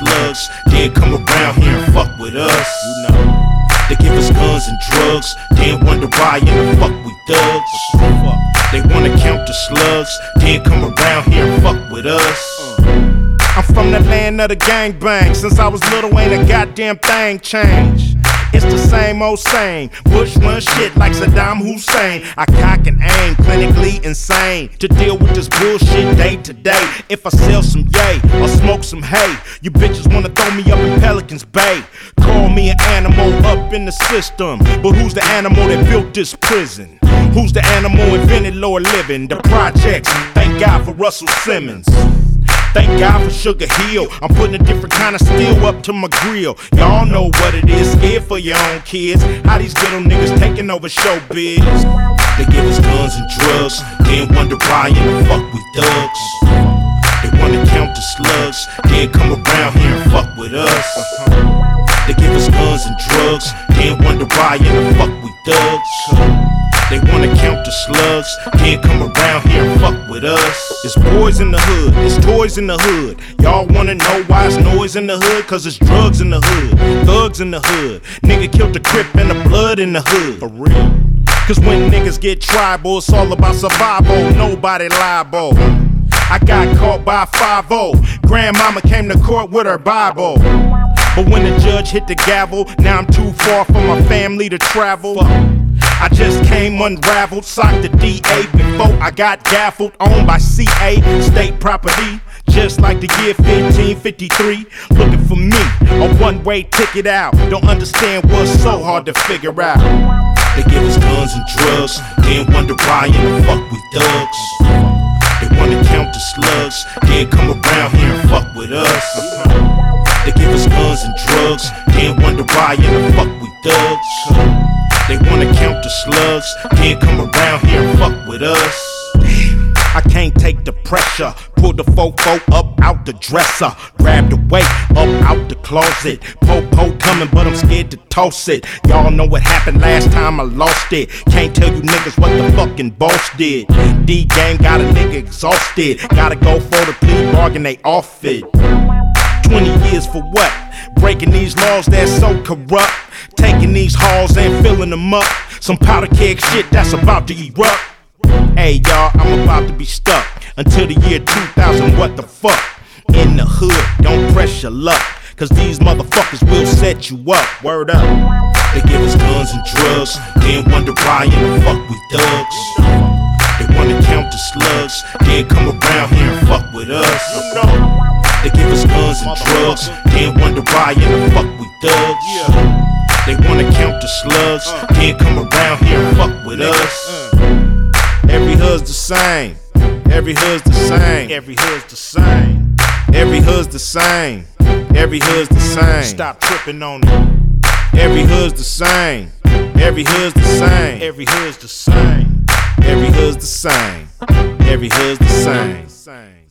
slugs, then come around here and fuck with us. You know, they give us guns and drugs, then wonder why in the fuck we thugs. They wanna count the slugs, then come around here and fuck with us. I'm from the land of the gangbang. Since I was little, ain't a goddamn thing changed. It's the same old same. Bush run shit like Saddam Hussein. I cock and aim, clinically insane, to deal with this bullshit day to day. If I sell some yay or smoke some hay, you bitches wanna throw me up in Pelican's Bay. Call me an animal up in the system, but who's the animal that built this prison? Who's the animal invented lower living? The projects, thank God for Russell Simmons. Thank God for Sugar Hill. I'm putting a different kind of steel up to my grill. Y'all know what it is, scared for your own kids. How these ghetto niggas taking over showbiz. They give us guns and drugs, then wonder why in the fuck we thugs. They wanna count the slugs, then come around here and fuck with us. They give us guns and drugs, then wonder why in the fuck we thugs. They wanna count the slugs, then come around here and fuck with us. It's boys in the hood, it's toys in the hood. Y'all wanna know why it's noise in the hood? Cause it's drugs in the hood, thugs in the hood. Nigga killed the Crip and the blood in the hood. For real. Cause when niggas get tribal, it's all about survival, nobody liable. I got caught by 5-0. Grandmama came to court with her Bible. But when the judge hit the gavel, now I'm too far from my family to travel. I just came unraveled, socked the DA before I got gaffled. Owned by CA, state property, just like the year 1553. Looking for me, a one-way ticket out. Don't understand what's so hard to figure out. They give us guns and drugs, then wonder why in the fuck we thugs. They wanna count the slugs, then come around here and fuck with us. They give us guns and drugs, then wonder why in the fuck we thugs. They wanna count the slugs, then come around here and fuck with us. I can't take the pressure. Pull the fofo up out the dresser. Grab the weight up out the closet. Po-po coming, but I'm scared to toss it. Y'all know what happened last time I lost it. Can't tell you niggas what the fucking boss did. D-game got a nigga exhausted. Gotta go for the plea bargain, they off it. 20 years for what? Breaking these laws that's so corrupt. Taking these halls and filling them up. Some powder keg shit that's about to erupt. Hey y'all, I'm about to be stuck until the year 2000, what the fuck? In the hood, don't press your luck, cause these motherfuckers will set you up. Word up. They give us guns and drugs, then wonder why in the fuck we thugs. They wanna count the slugs, then come around here and fuck with us. They give us guns and drugs, then wonder why in the fuck we thugs. They wanna count the slugs, then come around here and fuck with us. Every hood's the same. Every hood's the same. Every hood's the same. Every hood's the same. Every hood's the same. Stop tripping on it. Every hood's the same. Every hood's the same. Every hood's the same. Every hood's the same. Every hood's the same.